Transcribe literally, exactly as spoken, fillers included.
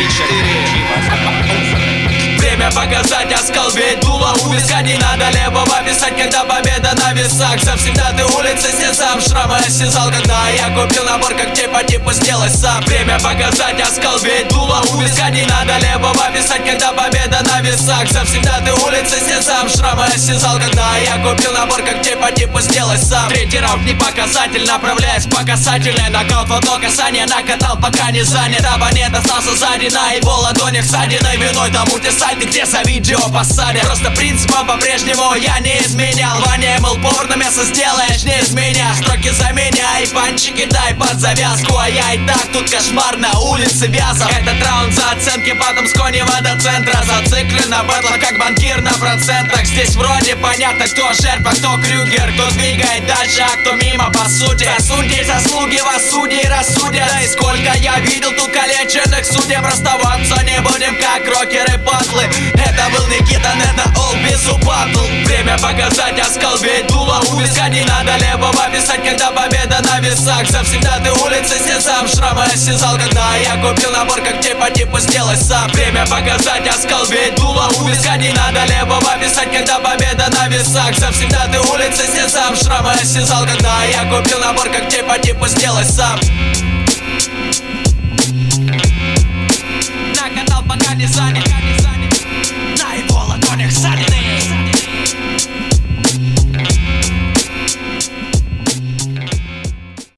Время показать оскал, ведь дуло у виска. Не надо левого писать, когда победа на весах. Завсегда ты улицы снесам, шрамы осязал, когда я купил набор, как те по типу сделай сам. Время показать оскал, ведь дуло у виска. Не надо левого писать, когда победа на весах. Завсегда ты улицы снесам, шрамы осязал, когда я купил набор, как те по типу сделай сам. Третий раунд не показатель, направляясь по касательной. Нокаут в одно касание, накатал, пока не занят. Абонент остался сзади, на его ладонях ссадиной. Виной тому те сальты, где за видео посадят. Просто принципом по-прежнему я не изменял. Ваня мыл повар, на мясо сделаешь не из меня. Строки за меня и панчики дай под завязку. А я и так тут кошмар на улице Вязов. Этот раунд за оценки, потом с Конева до центра. Зациклен на батлах, как банкир на процентах. Здесь вроде понятно, кто жертва, кто Крюгер. Кто двигает дальше, а кто мимо по сути. За судей заслуги вас судьи рассудят. Да и сколько я видел тут калеченных судеб. Расставаться не будем, как рокеры патлы. Это был Никита, это All Безу Батл. Время показать оскал, ведь дуло у виска. Не надо левого писать, когда победа на весах. Завсегда ты улицы снесам, шрамы осязал, когда я купил набор, как те по типу сделай сам. Время показать оскал, ведь дуло у виска. Не надо левого писать, когда победа на весах. Завсегда ты улицы снесам, шрамы осязал, когда я купил набор, как те по типу сделай сам.